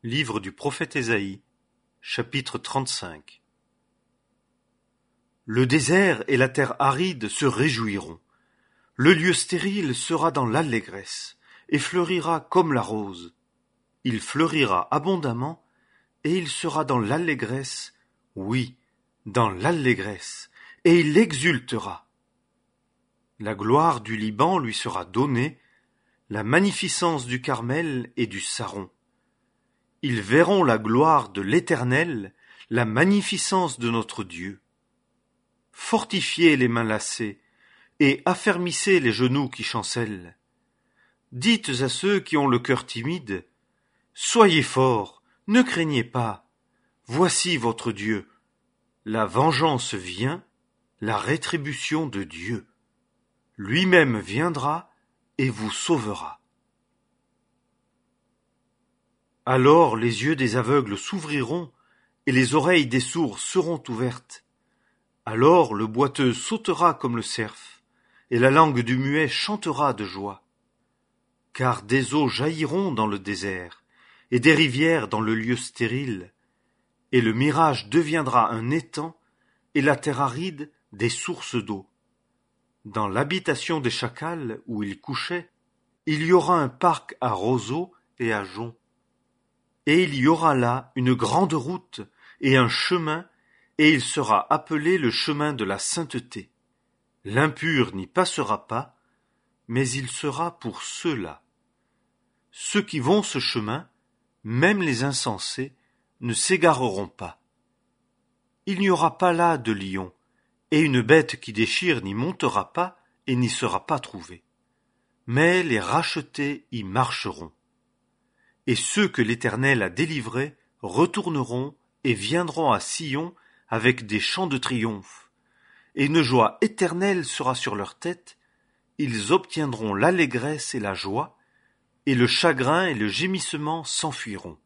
Livre du prophète Ésaïe, chapitre 35. Le désert et la terre aride se réjouiront. Le lieu stérile sera dans l'allégresse, et fleurira comme la rose. Il fleurira abondamment, et il sera dans l'allégresse, oui, dans l'allégresse, et il exultera. La gloire du Liban lui sera donnée, la magnificence du Carmel et du Saron. Ils verront la gloire de l'Éternel, la magnificence de notre Dieu. Fortifiez les mains lassées, et affermissez les genoux qui chancellent. Dites à ceux qui ont le cœur timide, soyez forts, ne craignez pas. Voici votre Dieu. La vengeance vient, la rétribution de Dieu. Lui-même viendra et vous sauvera. Alors les yeux des aveugles s'ouvriront, et les oreilles des sourds seront ouvertes. Alors le boiteux sautera comme le cerf, et la langue du muet chantera de joie. Car des eaux jailliront dans le désert, et des rivières dans le lieu stérile, et le mirage deviendra un étang, et la terre aride des sources d'eau. Dans l'habitation des chacals où ils couchaient, il y aura un parc à roseaux et à joncs. Et il y aura là une grande route et un chemin, et il sera appelé le chemin de la sainteté. L'impur n'y passera pas, mais il sera pour ceux-là. Ceux qui vont ce chemin, même les insensés, ne s'égareront pas. Il n'y aura pas là de lion, et une bête qui déchire n'y montera pas et n'y sera pas trouvée. Mais les rachetés y marcheront. Et ceux que l'Éternel a délivrés retourneront et viendront à Sion avec des chants de triomphe. Et une joie éternelle sera sur leur tête, ils obtiendront l'allégresse et la joie, et le chagrin et le gémissement s'enfuiront.